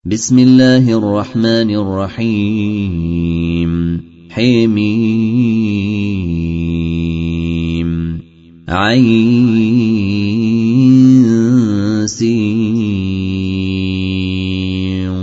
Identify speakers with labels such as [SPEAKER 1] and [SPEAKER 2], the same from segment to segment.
[SPEAKER 1] بسم الله الرحمن الرحيم حميم عين سين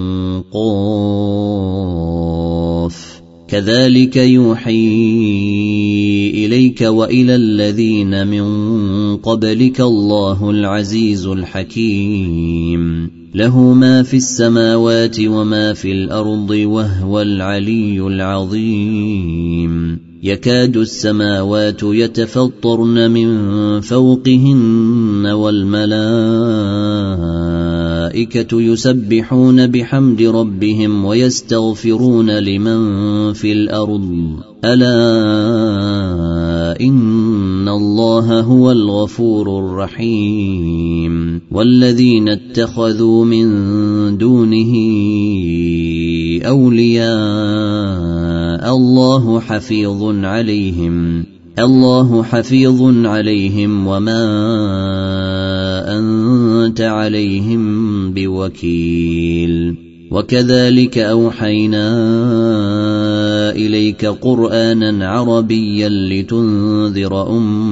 [SPEAKER 1] قاف كذلك يوحي إليك وإلى الذين من قبلك الله العزيز الحكيم له ما في السماوات وما في الأرض وهو العلي العظيم يكاد السماوات يتفطرن من فوقهن والملائكة يسبحون بحمد ربهم ويستغفرون لمن في الأرض ألا إن الله هو الغفور الرحيم والذين اتخذوا من دونه أولياء الله حفيظ عليهم وما أنت عليهم بوكيل وكذلك أوحينا إليك قرآنا عربيا لتنذر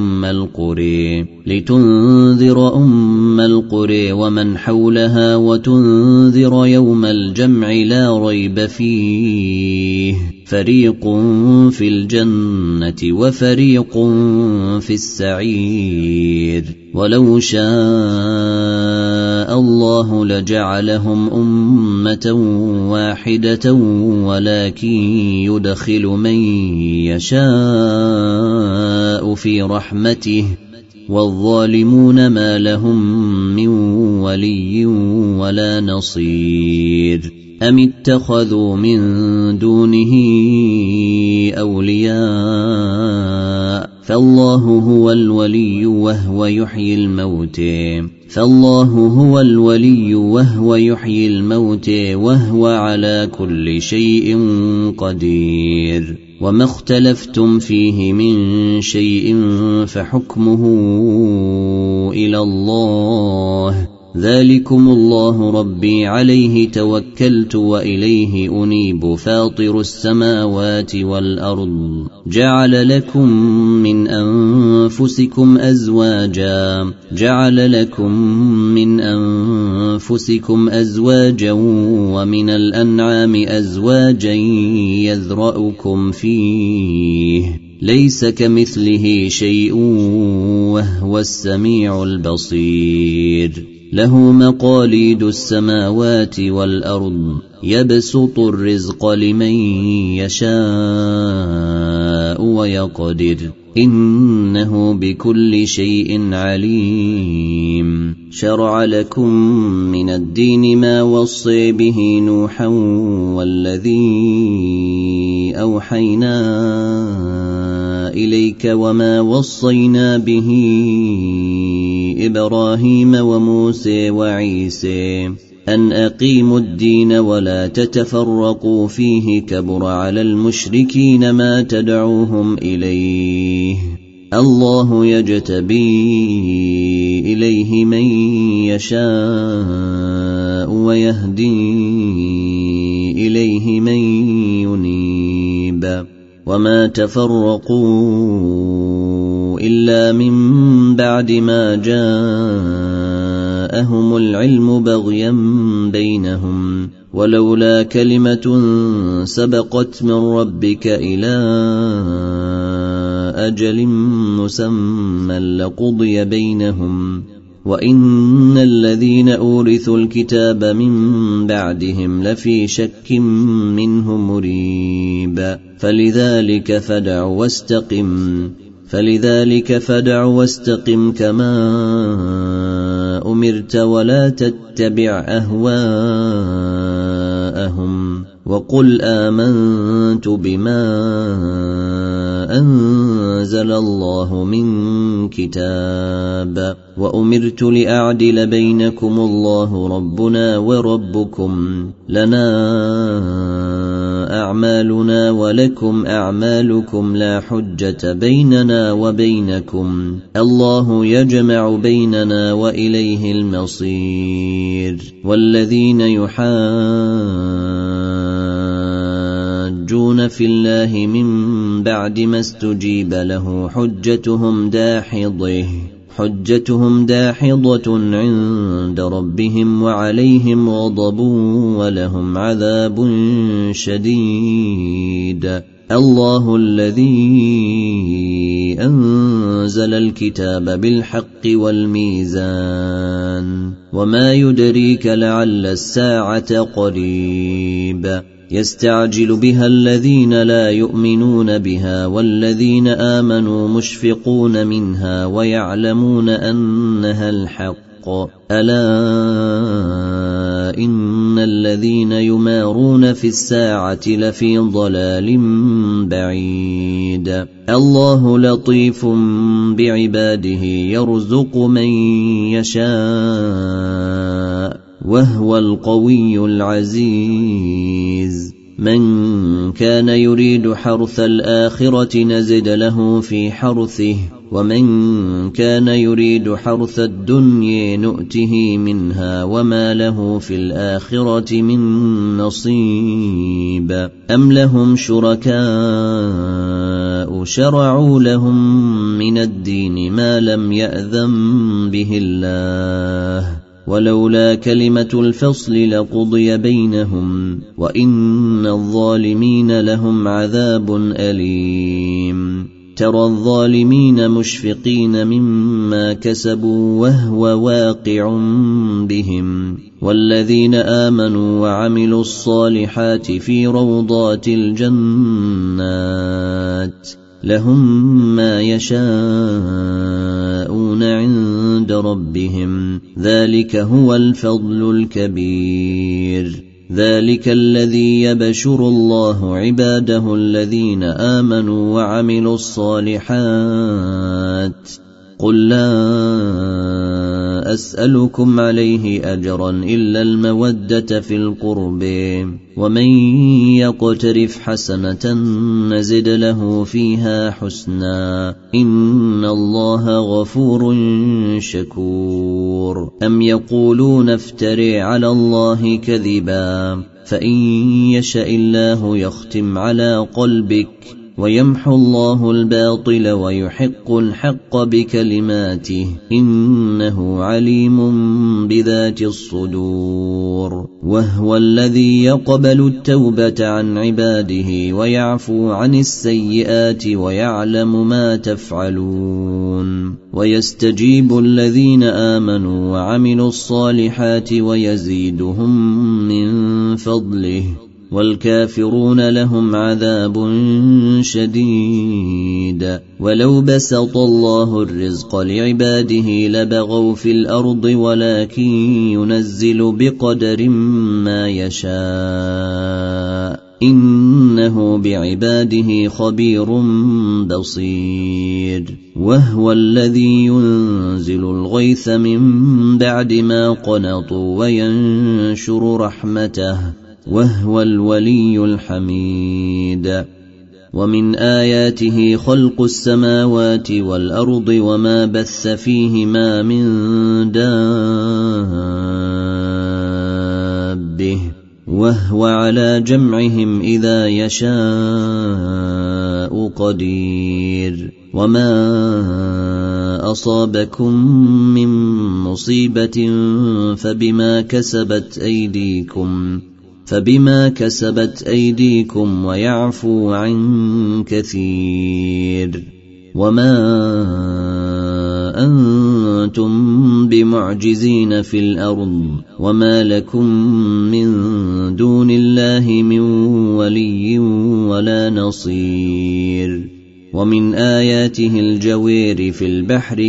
[SPEAKER 1] أم القرى ومن حولها وتنذر يوم الجمع لا ريب فيه فريق في الجنة وفريق في السعير ولو شاء الله لجعلهم أمة واحدة ولكن يدخل من يشاء في رحمته والظالمون ما لهم من ولي ولا نصير أم اتخذوا من دونه أولياء فالله هو الولي وهو يحيي الموتى وهو على كل شيء قدير وما اختلفتم فيه من شيء فحكمه إلى الله ذلكم الله ربي عليه توكلت وإليه أنيب فاطر السماوات والأرض جعل لكم من أنفسكم أزواجا ومن الأنعام أزواجا يذرأكم فيه ليس كمثله شيء وهو السميع البصير له مقاليد السماوات والأرض يبسط الرزق لمن يشاء ويقدر إنه بكل شيء عليم شرع لكم من الدين ما وصي به نوحا والذي أوحينا إليك وما وصينا به إبراهيم وموسى وعيسى أن أقيموا الدين ولا تتفرقوا فيه كبر على المشركين ما تدعوهم إليه الله يجتبي إليه من يشاء ويهدي إليه من ينيب وما تفرقوا إلا من بعد ما جاءهم العلم بغيا بينهم ولولا كلمة سبقت من ربك إلى أجل مسمى لقضي بينهم وإن الذين أورثوا الكتاب من بعدهم لفي شك منه مريب فلذلك فدع واستقم كما أمرت ولا تتبع أهواءهم وقل آمنت بما أنزل الله من كتاب وأمرت لأعدل بينكم الله ربنا وربكم لنا أعمالنا ولكم أعمالكم لا حجة بيننا وبينكم الله يجمع بيننا وإليه المصير. والذين يحاجون في الله من بعد ما استجيب له حجتهم داحضة عند ربهم وعليهم غضب ولهم عذاب شديد. الله الذي أنزل الكتاب بالحق والميزان وما يدريك لعل الساعة قريب يستعجل بها الذين لا يؤمنون بها والذين آمنوا مشفقون منها ويعلمون أنها الحق ألا إن الذين يمارون في الساعة لفي ضلال بعيد. الله لطيف بعباده يرزق من يشاء وهو القوي العزيز. من كان يريد حرث الآخرة نزد له في حرثه ومن كان يريد حرث الدنيا نؤته منها وما له في الآخرة من نصيب. أم لهم شركاء شرعوا لهم من الدين ما لم يأذن به الله ولولا كلمة الفصل لقضي بينهم وإن الظالمين لهم عذاب أليم. ترى الظالمين مشفقين مما كسبوا وهو واقع بهم والذين آمنوا وعملوا الصالحات في روضات الجنات لهم ما يشاءون عند ربهم ذلك هو الفضل الكبير. ذلك الذي يبشر الله عباده الذين آمنوا وعملوا الصالحات قل لا أسألكم عليه أجرا إلا المودة في القرب ومن يقترف حسنة نزد له فيها حسنا إن الله غفور شكور. أم يقولون افتري على الله كذبا فإن يشاء الله يختم على قلبك ويمحو الله الباطل ويحق الحق بكلماته إنه عليم بذات الصدور. وهو الذي يقبل التوبة عن عباده ويعفو عن السيئات ويعلم ما تفعلون ويستجيب الذين آمنوا وعملوا الصالحات ويزيدهم من فضله والكافرون لهم عذاب شديد. ولو بسط الله الرزق لعباده لبغوا في الأرض ولكن ينزل بقدر ما يشاء إنه بعباده خبير بصير. وهو الذي ينزل الغيث من بعد ما قنطوا وينشر رحمته وهو الولي الحميد. ومن آياته خلق السماوات والأرض وما بث فيهما من دابة وهو على جمعهم إذا يشاء قدير. وما أصابكم من مصيبة فبما كسبت أيديكم ويعفو عن كثير. وما أنتم بمعجزين في الأرض وما لكم من دون الله من ولي ولا نصير. ومن آياته الجوير في البحر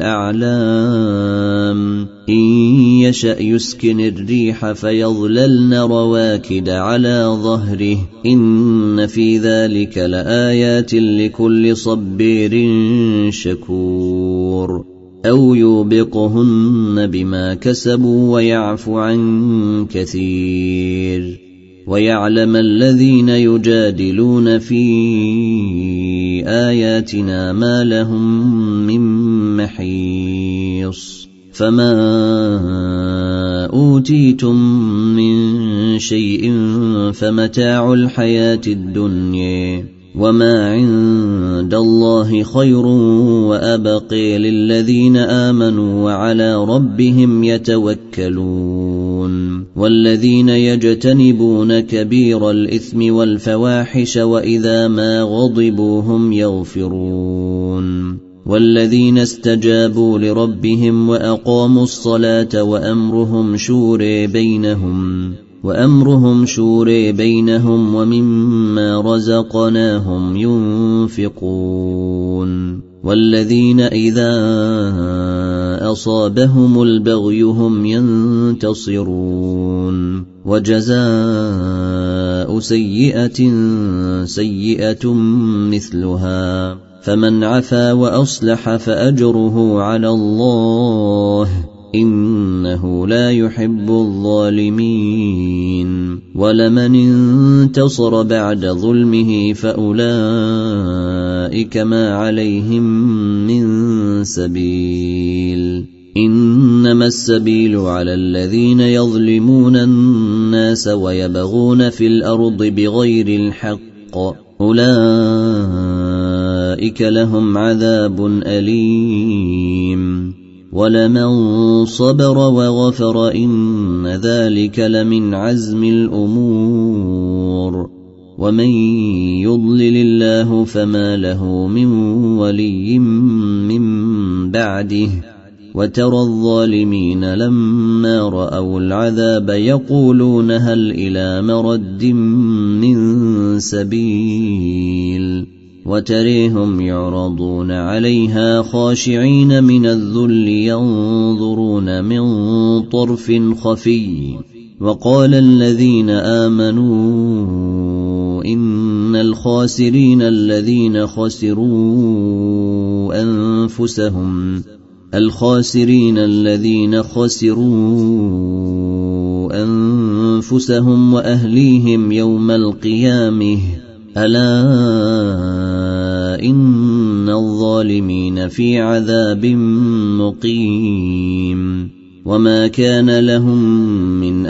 [SPEAKER 1] كالأعلام إن يشأ يسكن الريح فيظللن رواكد على ظهره إن في ذلك لآيات لكل صبير شكور. أو يوبقهن بما كسبوا ويعفو عن كثير. ويعلم الذين يجادلون في آياتنا ما لهم من محيص فما أوتيتم من شيء فمتاع الحياة الدنيا وما عند الله خير وأبقى للذين آمنوا وعلى ربهم يتوكلون والذين يجتنبون كبير الإثم والفواحش وإذا ما غضبوا هم يغفرون والذين استجابوا لربهم وأقاموا الصلاة وأمرهم شورى بينهم ومما رزقناهم ينفقون والذين إذا أصابهم البغي هم ينتصرون وجزاء سيئة مثلها فمن عفا وأصلح فأجره على الله إنه لا يحب الظالمين ولمن انتصر بعد ظلمه فأولئك ما عليهم من سبيل إنما السبيل على الذين يظلمون الناس ويبغون في الأرض بغير الحق أولئك لهم عذاب أليم ولمن صبر وغفر إن ذلك لمن عزم الأمور ومن يضلل الله فما له من ولي من بعده وترى الظالمين لما رأوا العذاب يقولون هل إلى مرد من سبيل وتريهم يعرضون عليها خاشعين من الذل ينظرون من طرف خفي وقال الذين آمنوا إن الخاسرين الذين خسروا أنفسهم وأهليهم يوم القيامة ألا إن الظالمين في عذاب مقيم وما كان لهم من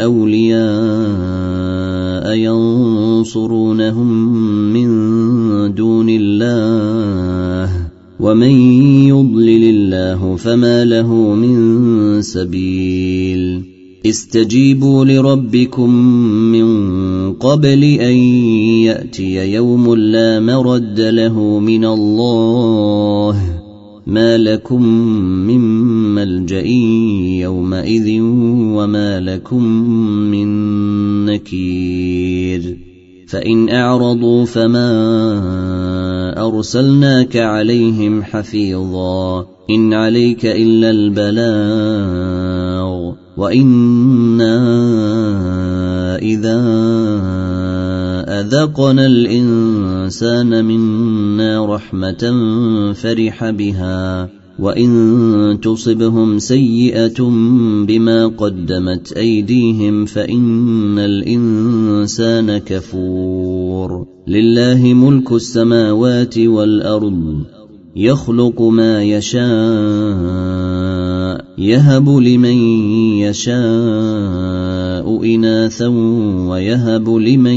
[SPEAKER 1] أولياء ينصرونهم من دون الله ومن يضلل الله فما له من سبيل استجيبوا لربكم من قبل أن يأتي يوم لا مرد له من الله ما لكم من ملجأ يومئذ وما لكم من نكير فإن أعرضوا فما أرسلناك عليهم حفيظا إن عليك إلا البلاغ وإنا إذا أذقنا الإنسان منا رحمة فرح بها وإن تصبهم سيئة بما قدمت أيديهم فإن الإنسان كفور لله ملك السماوات والأرض يخلق ما يشاء يهب لمن يشاء إناثا ويهب لمن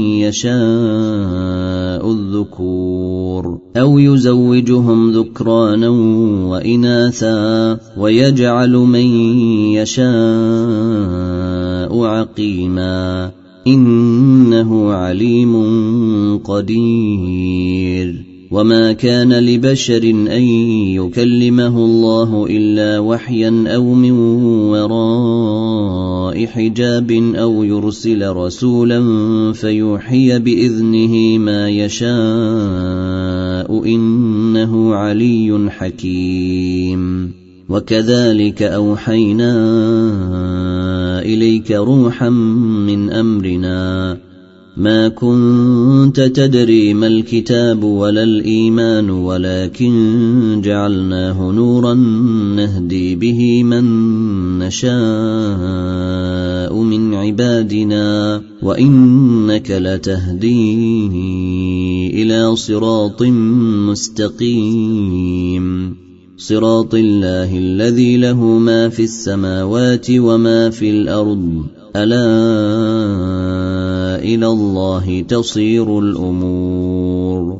[SPEAKER 1] يشاء الذكور أو يزوجهم ذكرانا وإناثا ويجعل من يشاء عقيما إنه عليم قدير وما كان لبشر أن يكلمه الله إلا وحيا أو من وراء حجاب أو يرسل رسولا فيوحي بإذنه ما يشاء إنه علي حكيم وكذلك أوحينا إليك روحا من أمرنا ما كنت تدري ما الكتاب ولا الإيمان ولكن جعلناه نورا نهدي به من نشاء من عبادنا وإنك لتهدي إلى صراط مستقيم صراط الله الذي له ما في السماوات وما في الأرض ألا إلى الله تصير الأمور